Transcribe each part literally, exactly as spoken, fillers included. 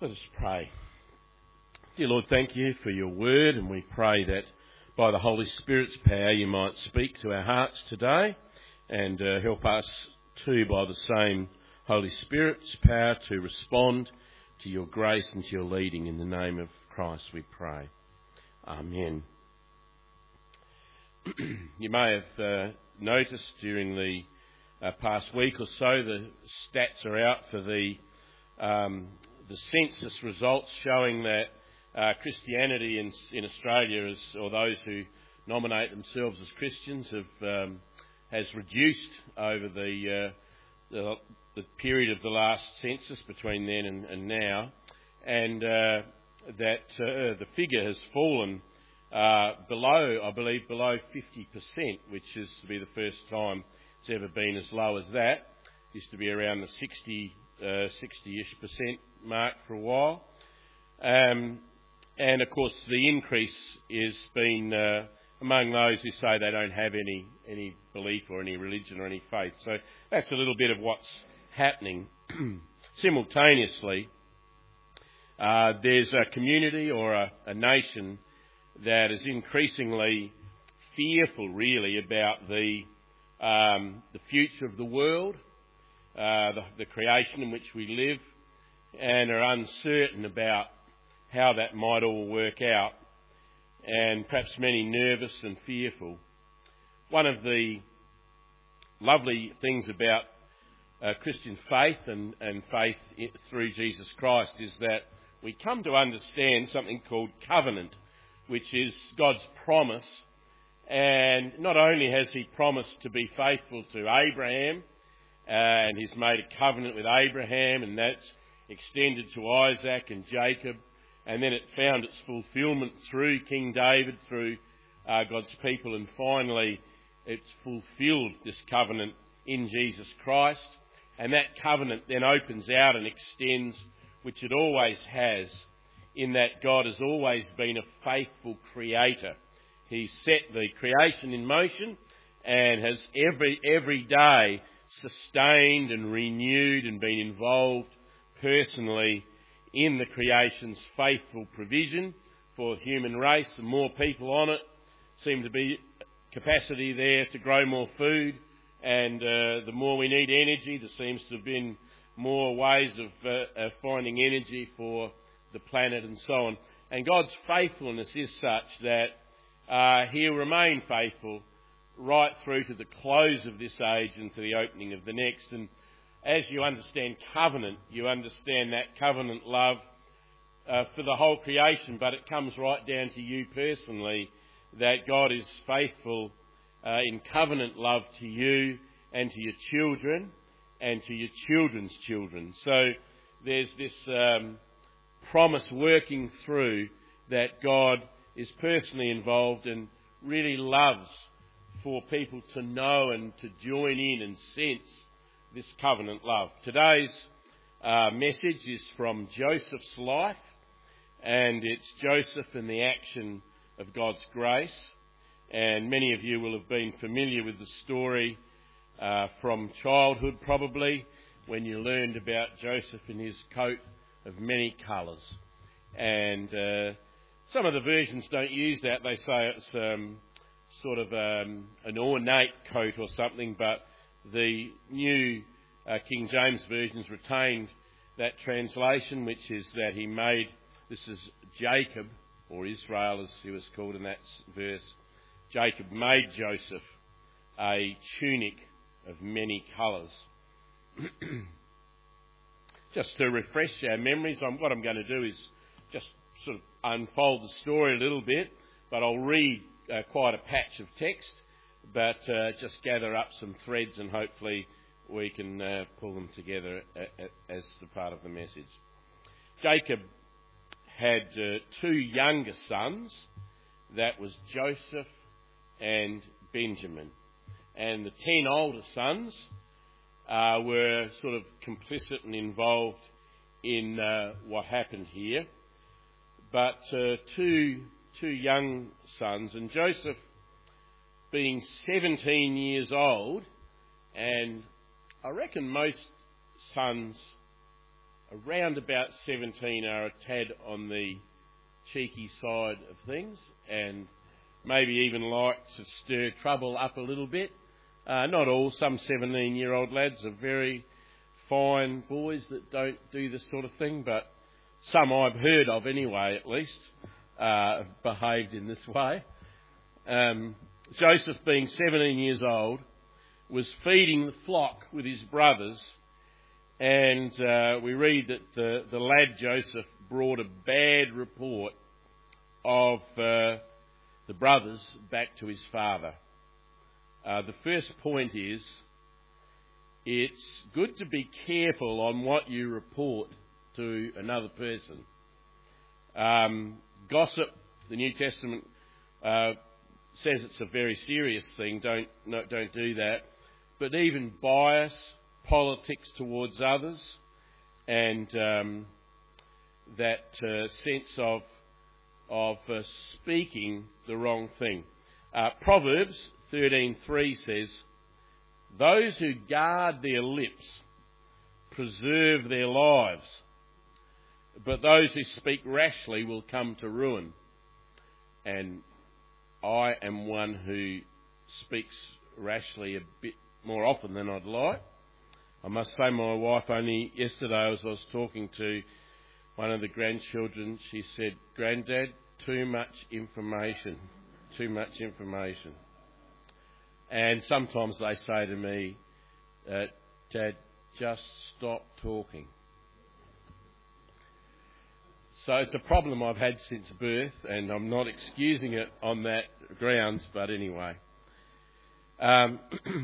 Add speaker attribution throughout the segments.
Speaker 1: Let us pray. Dear Lord, thank you for your word, and we pray that by the Holy Spirit's power you might speak to our hearts today and uh, help us too by the same Holy Spirit's power to respond to your grace and to your leading. In the name of Christ we pray. Amen. You may have uh, noticed during the uh, past week or so the stats are out for the um, the census results showing that uh, Christianity in, in Australia, is, or those who nominate themselves as Christians, have um, has reduced over the, uh, the the period of the last census between then and, and now, and uh, that uh, the figure has fallen uh, below, I believe, below fifty percent, which is to be the first time it's ever been as low as that. It used to be around the sixty, uh, sixty-ish percent mark for a while. Um, and of course the increase is been uh, among those who say they don't have any, any belief or any religion or any faith. So that's a little bit of what's happening. Simultaneously, uh, there's a community or a, a nation that is increasingly fearful really about the, um, the future of the world, uh, the, the creation in which we live, and are uncertain about how that might all work out, and perhaps many nervous and fearful. One of the lovely things about uh, Christian faith and, and faith through Jesus Christ is that we come to understand something called covenant, which is God's promise. And not only has he promised to be faithful to Abraham, uh, and he's made a covenant with Abraham, and that's extended to Isaac and Jacob, and then it found its fulfilment through King David, through uh, God's people, and finally it's fulfilled this covenant in Jesus Christ. And that covenant then opens out and extends, which it always has, in that God has always been a faithful creator. He set the creation in motion and has every every day sustained and renewed and been involved personally in the creation's faithful provision for the human race. The more people on it, seem to be capacity there to grow more food, and uh, the more we need energy, there seems to have been more ways of, uh, of finding energy for the planet and so on. And God's faithfulness is such that uh, he'll remain faithful right through to the close of this age and to the opening of the next. And as you understand covenant, you understand that covenant love uh, for the whole creation, but it comes right down to you personally, that God is faithful uh, in covenant love to you and to your children and to your children's children. So there's this um, promise working through that God is personally involved and really loves for people to know and to join in and sense this covenant love. Today's uh, message is from Joseph's life, and it's Joseph and the action of God's grace. And many of you will have been familiar with the story uh, from childhood probably, when you learned about Joseph in his coat of many colours. And uh, some of the versions don't use that. They say it's um, sort of um, an ornate coat or something, but the new uh, King James versions retained that translation, which is that he made, this is Jacob, or Israel as he was called in that verse, Jacob made Joseph a tunic of many colours. Just to refresh our memories, I'm, what I'm going to do is just sort of unfold the story a little bit, but I'll read uh, quite a patch of text, but uh, just gather up some threads and hopefully we can uh, pull them together a, a, as the part of the message. Jacob had uh, two younger sons, that was Joseph and Benjamin. And the ten older sons uh, were sort of complicit and involved in uh, what happened here. But uh, two, two young sons, and Joseph being seventeen years old, and I reckon most sons around about seventeen are a tad on the cheeky side of things and maybe even like to stir trouble up a little bit. Uh, not all. Some seventeen-year-old lads are very fine boys that don't do this sort of thing, but some I've heard of anyway, at least, uh, have behaved in this way. Um, Joseph, being seventeen years old, was feeding the flock with his brothers, and uh, we read that the, the lad Joseph brought a bad report of uh, the brothers back to his father. Uh, the first point is, it's good to be careful on what you report to another person. Um, gossip, the New Testament uh, says it's a very serious thing. Don't no, don't do that. But even bias, politics towards others, and um, that uh, sense of of uh, speaking the wrong thing. Uh, Proverbs thirteen three says, "Those who guard their lips preserve their lives, but those who speak rashly will come to ruin." And I am one who speaks rashly a bit more often than I'd like. I must say, my wife, only yesterday as I was talking to one of the grandchildren, she said, "Granddad, too much information, too much information." And sometimes they say to me, uh, "Dad, just stop talking." So it's a problem I've had since birth, and I'm not excusing it on that grounds, but anyway. Um,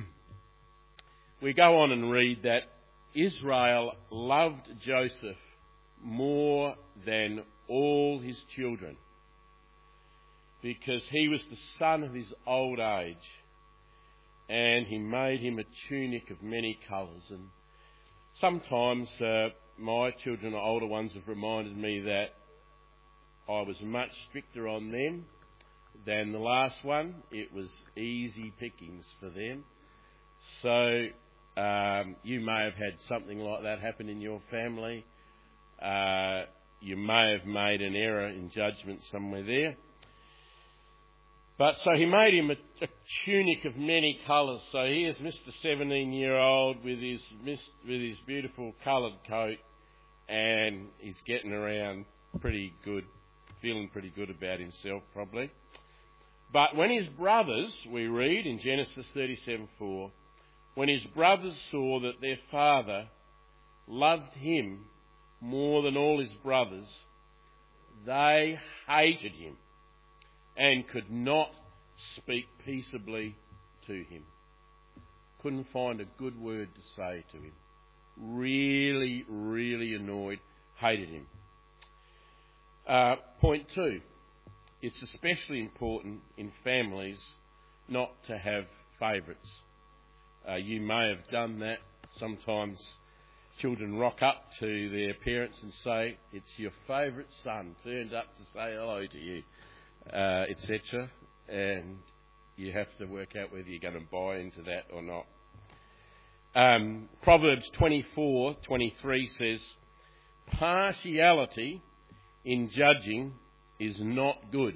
Speaker 1: we go on and read that Israel loved Joseph more than all his children, because he was the son of his old age, and he made him a tunic of many colours. And sometimes uh, my children, or older ones, have reminded me that I was much stricter on them than the last one. It was easy pickings for them. So um, you may have had something like that happen in your family. Uh, you may have made an error in judgment somewhere there. But so he made him a, a tunic of many colours. So here's Mister seventeen-year-old with his with his beautiful coloured coat, and he's getting around pretty good, feeling pretty good about himself probably. But when his brothers, we read in Genesis thirty-seven four, when his brothers saw that their father loved him more than all his brothers, they hated him and could not speak peaceably to him. Couldn't find a good word to say to him. Really, really annoyed, hated him. Uh, point two, it's especially important in families not to have favourites. Uh, you may have done that. Sometimes children rock up to their parents and say, "It's your favourite son turned up to say hello to you," uh, et cetera. And you have to work out whether you're going to buy into that or not. Um, Proverbs twenty-four twenty-three says, "Partiality in judging is not good."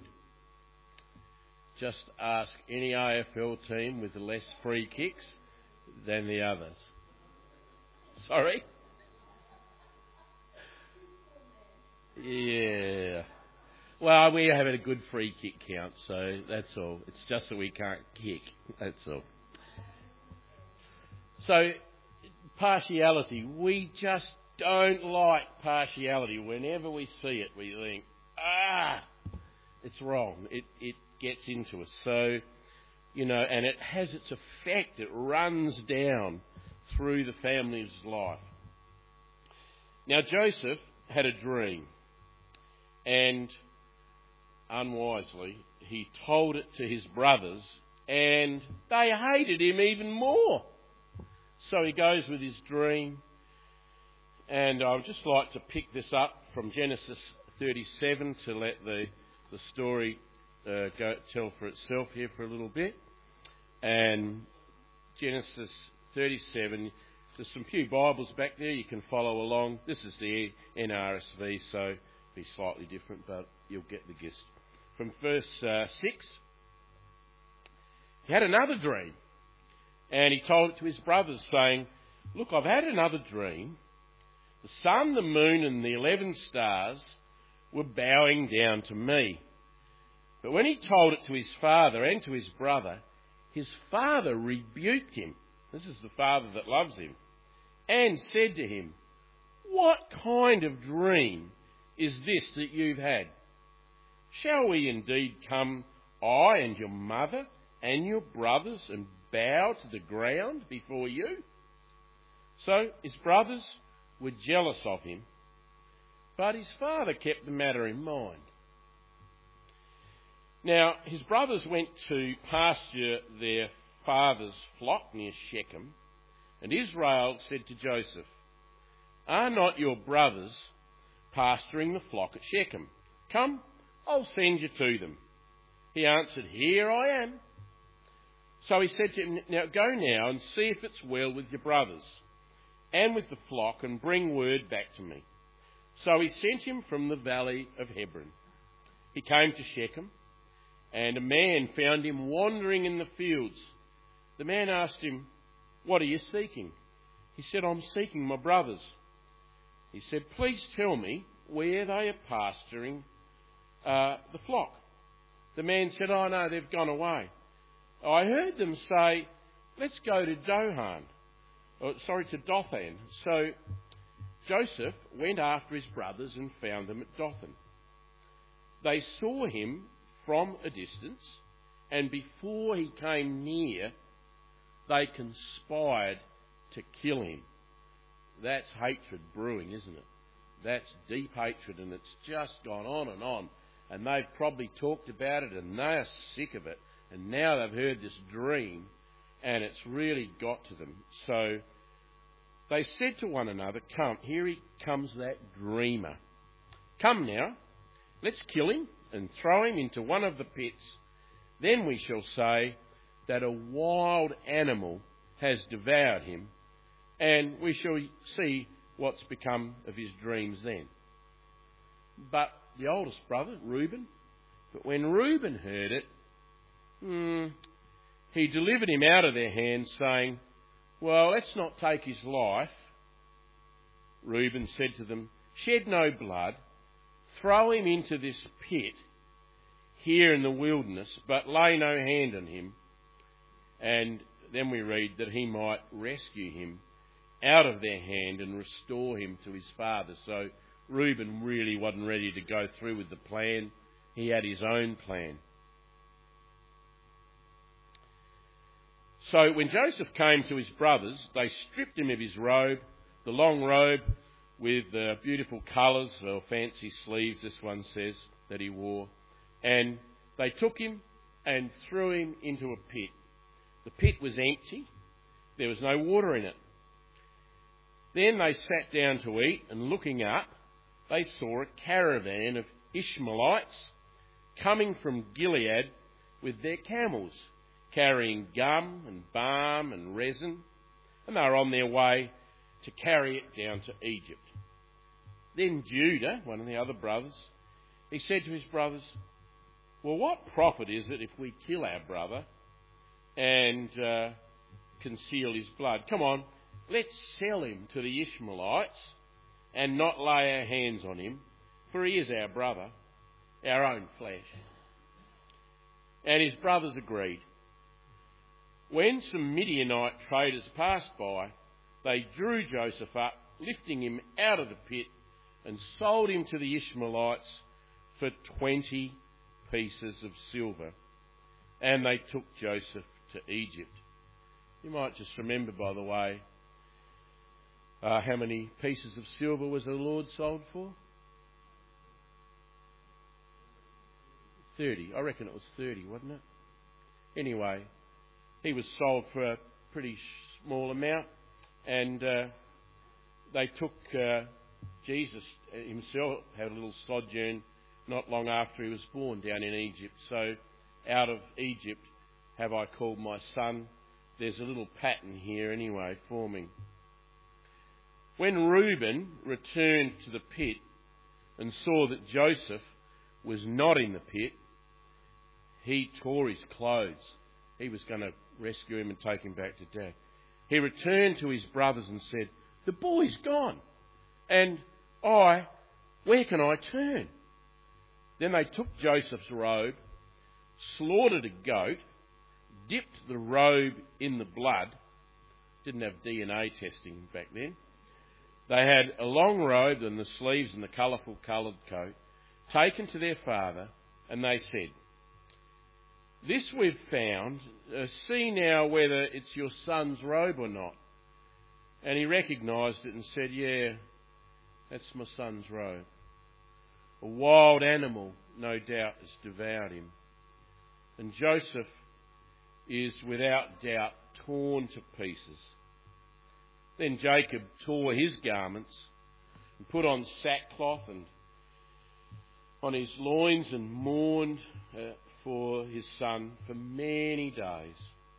Speaker 1: Just ask any A F L team with less free kicks than the others. Sorry? Yeah. Well, we have a good free kick count, so that's all. It's just that we can't kick, that's all. So, partiality. We just don't like partiality. Whenever we see it, we think, ah, it's wrong. It it gets into us. So, you know, and it has its effect. It runs down through the family's life. Now, Joseph had a dream, and unwisely, he told it to his brothers, and they hated him even more. So he goes with his dream, and I would just like to pick this up from Genesis thirty-seven to let the the story uh, go tell for itself here for a little bit. And Genesis thirty-seven, There's some few Bibles back there. You can follow along. This is the N R S V, so it'll be slightly different, but you'll get the gist. From verse uh, six, he had another dream, and he told it to his brothers, saying, "Look, I've had another dream. The sun, the moon, and the eleven stars were bowing down to me." But when he told it to his father and to his brother, his father rebuked him. This is the father that loves him. And said to him, "What kind of dream is this that you've had? Shall we indeed come, I and your mother and your brothers, and bow to the ground before you?" So his brothers were jealous of him, but his father kept the matter in mind. Now his brothers went to pasture their father's flock near Shechem, and Israel said to Joseph, "Are not your brothers pasturing the flock at Shechem? Come, I'll send you to them." He answered, "Here I am." So he said to him, "Now go now and see if it's well with your brothers and with the flock, and bring word back to me." So he sent him from the valley of Hebron. He came to Shechem, and a man found him wandering in the fields. The man asked him, "What are you seeking?" He said, "I'm seeking my brothers." He said, "Please tell me where they are pasturing uh, the flock." The man said, "Oh no, they've gone away. I heard them say, 'Let's go to Dohan.' Oh, sorry, to Dothan." So Joseph went after his brothers and found them at Dothan. They saw him from a distance, and before he came near, they conspired to kill him. That's hatred brewing, isn't it? That's deep hatred, and it's just gone on and on. And they've probably talked about it, and they're sick of it. And now they've heard this dream, and it's really got to them. So they said to one another, "Come, here he comes, that dreamer. Come now, let's kill him and throw him into one of the pits. Then we shall say that a wild animal has devoured him, and we shall see what's become of his dreams then." But the oldest brother, Reuben, but when Reuben heard it, hmm, he delivered him out of their hands, saying, "Well, let's not take his life." Reuben said to them, "Shed no blood, throw him into this pit here in the wilderness, but lay no hand on him." And then we read that he might rescue him out of their hand and restore him to his father. So Reuben really wasn't ready to go through with the plan. He had his own plan. So when Joseph came to his brothers, they stripped him of his robe, the long robe with the beautiful colours or fancy sleeves, this one says, that he wore. And they took him and threw him into a pit. The pit was empty. There was no water in it. Then they sat down to eat, and looking up, they saw a caravan of Ishmaelites coming from Gilead with their camels, carrying gum and balm and resin, and they were on their way to carry it down to Egypt. Then Judah, one of the other brothers, he said to his brothers, "Well, what profit is it if we kill our brother and uh, conceal his blood? Come on, let's sell him to the Ishmaelites and not lay our hands on him, for he is our brother, our own flesh." And his brothers agreed. When some Midianite traders passed by, they drew Joseph up, lifting him out of the pit, and sold him to the Ishmaelites for twenty pieces of silver. And they took Joseph to Egypt. You might just remember, by the way, uh, how many pieces of silver was the Lord sold for? Thirty. I reckon it was thirty, wasn't it? Anyway, he was sold for a pretty small amount, and uh, they took uh, Jesus himself, had a little sojourn not long after he was born down in Egypt. So out of Egypt have I called my son. There's a little pattern here anyway forming. When Reuben returned to the pit and saw that Joseph was not in the pit, he tore his clothes. He was going to rescue him and take him back to Dad. He returned to his brothers and said, "The boy's gone, and I, where can I turn?" Then they took Joseph's robe, slaughtered a goat, dipped the robe in the blood. Didn't have D N A testing back then. They had a long robe and the sleeves and the colourful coloured coat taken to their father, and they said, "This we've found. Uh, see now whether it's your son's robe or not." And he recognised it and said, "Yeah, that's my son's robe. A wild animal, no doubt, has devoured him." And Joseph is without doubt torn to pieces. Then Jacob tore his garments and put on sackcloth and on his loins and mourned uh, for his son for many days.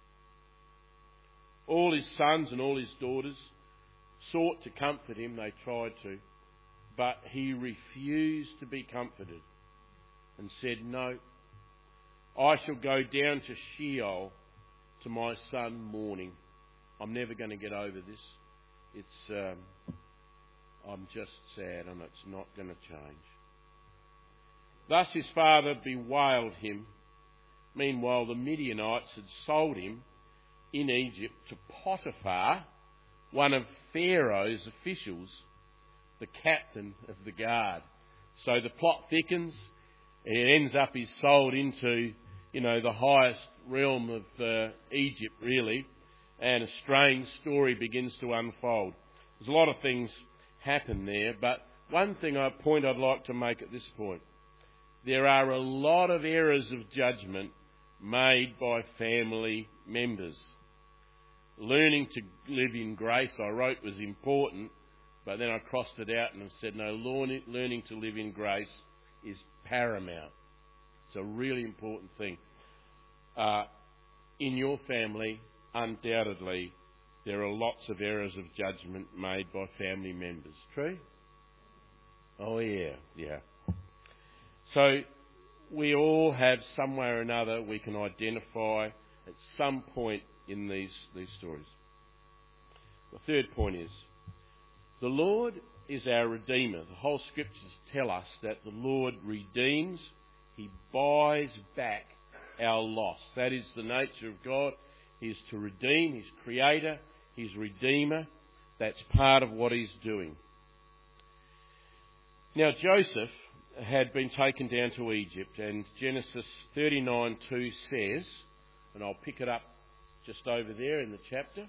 Speaker 1: All his sons and all his daughters sought to comfort him. They tried to, but he refused to be comforted and said, "No, I shall go down to Sheol to my son mourning. I'm never going to get over this. It's, um, I'm just sad and it's not going to change." Thus his father bewailed him. Meanwhile, the Midianites had sold him in Egypt to Potiphar, one of Pharaoh's officials, the captain of the guard. So the plot thickens. It ends up he's sold into, you know, the highest realm of uh, Egypt, really. And a strange story begins to unfold. There's a lot of things happen there, but one thing, a point I'd like to make at this point. There are a lot of errors of judgment made by family members. Learning to live in grace, I wrote, was important, but then I crossed it out and said, no, learning to live in grace is paramount. It's a really important thing. Uh, in your family, undoubtedly, there are lots of errors of judgment made by family members. True? Oh, yeah, yeah. So we all have some way or another we can identify at some point in these, these stories. The third point is, the Lord is our Redeemer. The whole Scriptures tell us that the Lord redeems, He buys back our loss. That is the nature of God. He is to redeem, He's Creator, He's Redeemer. That's part of what He's doing. Now Joseph had been taken down to Egypt, and Genesis thirty-nine two says, and I'll pick it up just over there in the chapter,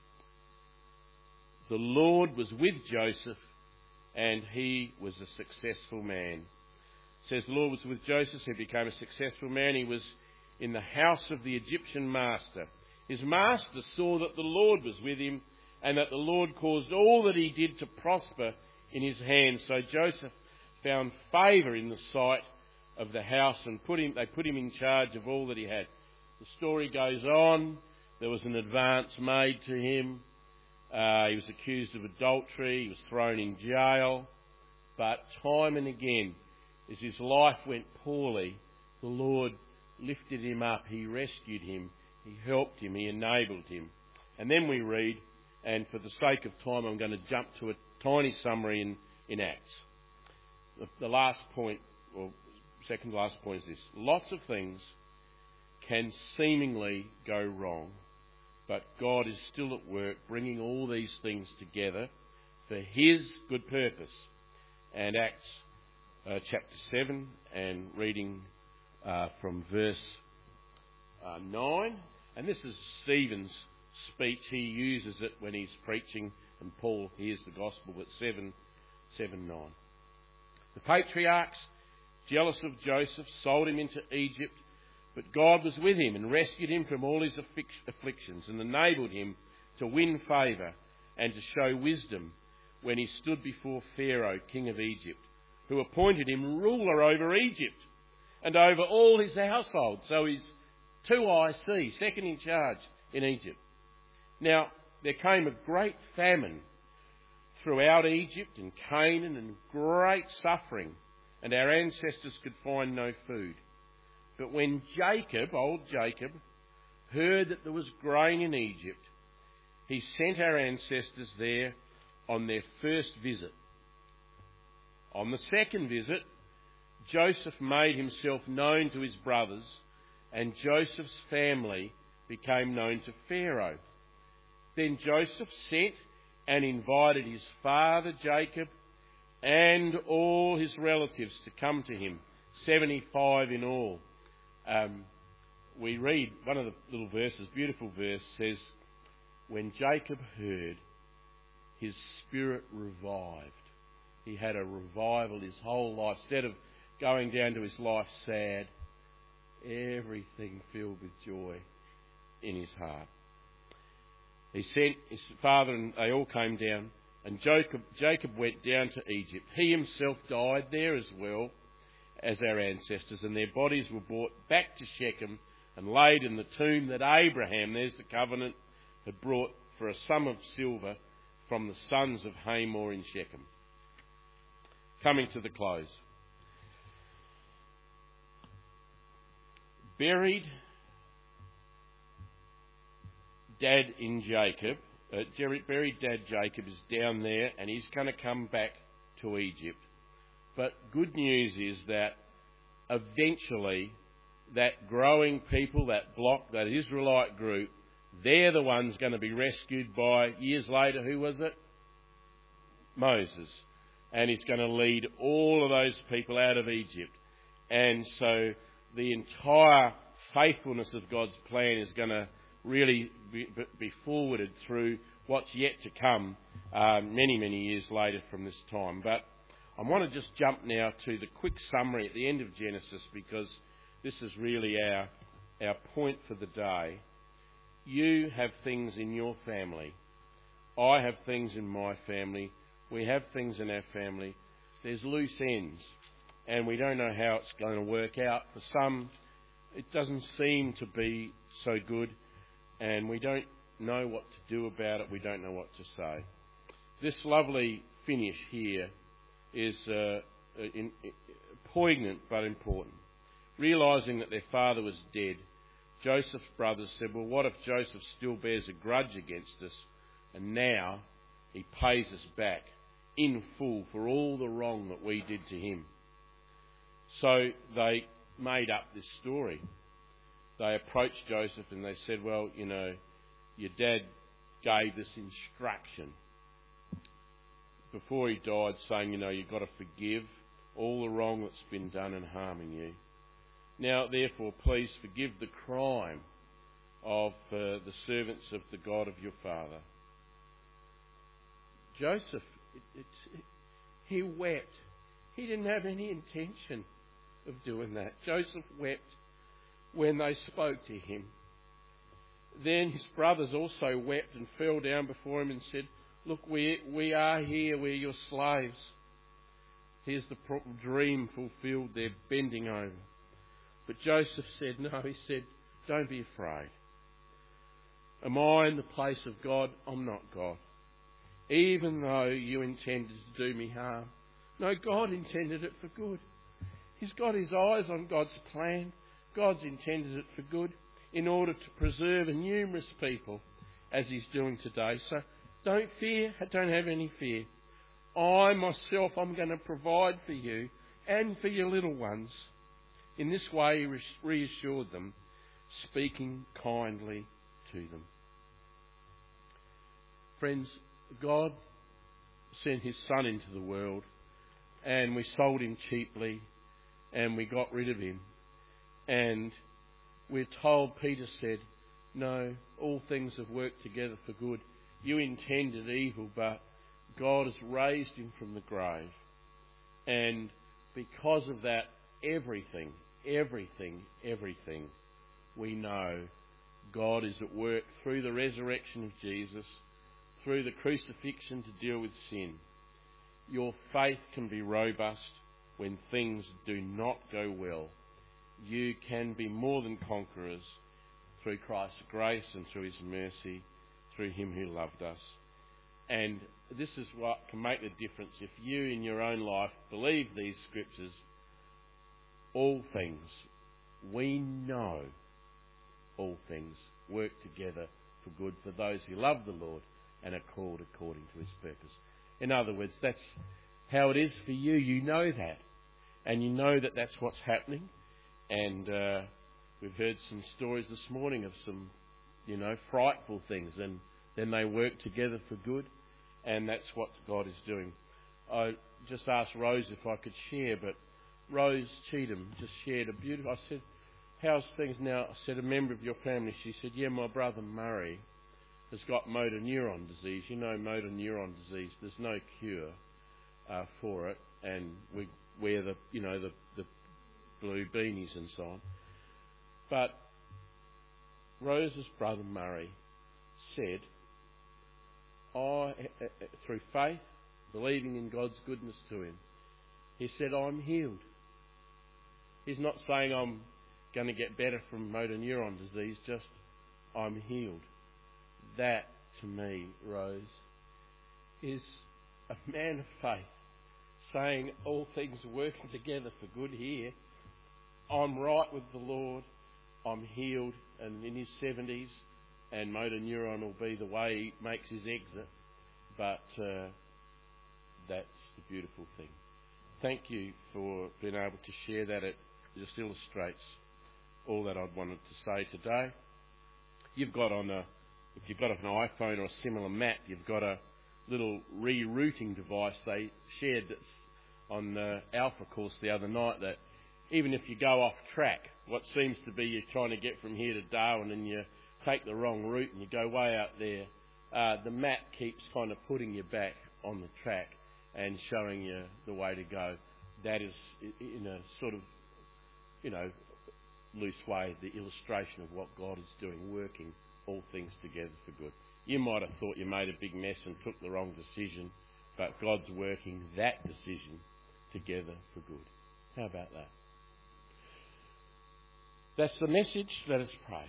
Speaker 1: the Lord was with Joseph and he was a successful man. It says the Lord was with Joseph, he became a successful man. He was in the house of the Egyptian master. His master saw that the Lord was with him and that the Lord caused all that he did to prosper in his hands. So Joseph found favour in the sight of the house and put him, they put him in charge of all that he had. The story goes on. There was an advance made to him. Uh, he was accused of adultery. He was thrown in jail. But time and again, as his life went poorly, the Lord lifted him up. He rescued him. He helped him. He enabled him. And then we read, and for the sake of time, I'm going to jump to a tiny summary in, in Acts. The, the last point, or second to last point is this. Lots of things can seemingly go wrong, but God is still at work bringing all these things together for His good purpose. And Acts uh, chapter seven, and reading uh, from verse uh, nine. And this is Stephen's speech. He uses it when he's preaching, and Paul hears the gospel at seven, seven, nine. The patriarchs, jealous of Joseph, sold him into Egypt, but God was with him and rescued him from all his afflictions and enabled him to win favour and to show wisdom when he stood before Pharaoh, king of Egypt, who appointed him ruler over Egypt and over all his household. So he's two I C, second in charge in Egypt. Now, there came a great famine throughout Egypt and Canaan and great suffering, and our ancestors could find no food. But when Jacob, old Jacob, heard that there was grain in Egypt, he sent our ancestors there on their first visit. On the second visit, Joseph made himself known to his brothers, and Joseph's family became known to Pharaoh. Then Joseph sent and invited his father Jacob and all his relatives to come to him, seventy-five in all. Um, we read one of the little verses, beautiful verse, says, when Jacob heard, his spirit revived. He had a revival his whole life. Instead of going down to his life sad, everything filled with joy in his heart. He sent his father and they all came down, and Jacob, Jacob went down to Egypt. He himself died there as well as our ancestors, and their bodies were brought back to Shechem and laid in the tomb that Abraham, there's the covenant, had brought for a sum of silver from the sons of Hamor in Shechem. Coming to the close. Buried Dad in Jacob, uh, buried Dad Jacob is down there, and he's going to come back to Egypt. But good news is that eventually that growing people, that block, that Israelite group, they're the ones going to be rescued by, years later, who was it? Moses. And he's going to lead all of those people out of Egypt. And so the entire faithfulness of God's plan is going to really be, be forwarded through what's yet to come um, many, many years later from this time. But I want to just jump now to the quick summary at the end of Genesis, because this is really our, our point for the day. You have things in your family. I have things in my family. We have things in our family. There's loose ends, and we don't know how it's going to work out. For some, it doesn't seem to be so good, and we don't know what to do about it. We don't know what to say. This lovely finish here is uh, in, in, poignant but important. Realising that their father was dead, Joseph's brothers said, well, what if Joseph still bears a grudge against us, and now he pays us back in full for all the wrong that we did to him? So they made up this story. They approached Joseph and they said, well, you know, your dad gave this instruction before he died, saying, you know, you've got to forgive all the wrong that's been done and harming you. Now, therefore, please forgive the crime of uh, the servants of the God of your father. Joseph, it, it, it, he wept. He didn't have any intention of doing that. Joseph wept when they spoke to him. Then his brothers also wept and fell down before him and said, look, we, we are here, we're your slaves. Here's the dream fulfilled, they're bending over. But Joseph said, no, he said, don't be afraid. Am I in the place of God? I'm not God. Even though you intended to do me harm. No, God intended it for good. He's got his eyes on God's plan. God's intended it for good in order to preserve a numerous people as he's doing today. So don't fear, don't have any fear. I myself, I'm going to provide for you and for your little ones. In this way, he reassured them, speaking kindly to them. Friends, God sent his Son into the world, and we sold him cheaply, and we got rid of him. And we're told, Peter said, no, all things have worked together for good. You intended evil, but God has raised him from the grave. And because of that, everything, everything, everything, we know God is at work through the resurrection of Jesus, through the crucifixion to deal with sin. Your faith can be robust when things do not go well. You can be more than conquerors through Christ's grace and through his mercy, through him who loved us. And this is what can make the difference. If you in your own life believe these scriptures, all things, we know all things work together for good for those who love the Lord and are called according to his purpose. In other words, that's how it is for you. You know that. And you know that that's what's happening. And uh, we've heard some stories this morning of some, you know, frightful things. And then they work together for good. And that's what God is doing. I just asked Rose if I could share, but Rose Cheatham just shared a beautiful... I said, how's things now? I said, a member of your family. She said, yeah, my brother Murray has got motor neuron disease. You know, motor neuron disease, there's no cure uh, for it. And we wear the, you know, the, the blue beanies and so on. But Rose's brother Murray said, I, through faith, believing in God's goodness to him, he said, I'm healed. He's not saying I'm going to get better from motor neuron disease, just I'm healed. That, to me, Rose, is a man of faith, saying all things are working together for good here. I'm right with the Lord, I'm healed, and in his seventies, and motor neuron will be the way he makes his exit. But uh, that's the beautiful thing. Thank you for being able to share that. It just illustrates all that I'd wanted to say today. You've got on a, if you've got an iPhone or a similar Mac, you've got a little rerouting device they shared that's on the Alpha course the other night, that even if you go off track, what seems to be you're trying to get from here to Darwin and you take the wrong route and you go way out there, uh, the map keeps kind of putting you back on the track and showing you the way to go. That is, in a sort of, you know, loose way, the illustration of what God is doing, working all things together for good. You might have thought you made a big mess and took the wrong decision, but God's working that decision together for good. How about that? That's the message. Let us pray.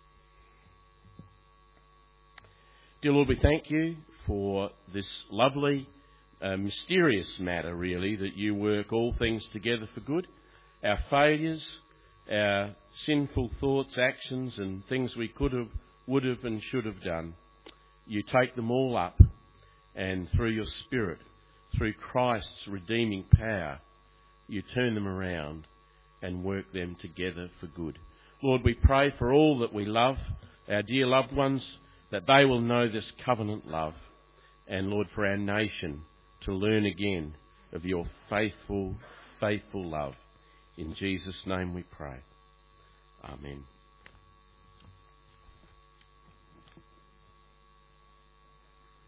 Speaker 1: Dear Lord, we thank you for this lovely, uh, mysterious matter, really, that you work all things together for good. Our failures, our sinful thoughts, actions, and things we could have, would have, and should have done, you take them all up, and through your Spirit, through Christ's redeeming power, you turn them around and work them together for good. Lord, we pray for all that we love, our dear loved ones, that they will know this covenant love. And Lord, for our nation to learn again of your faithful, faithful love. In Jesus' name we pray. Amen.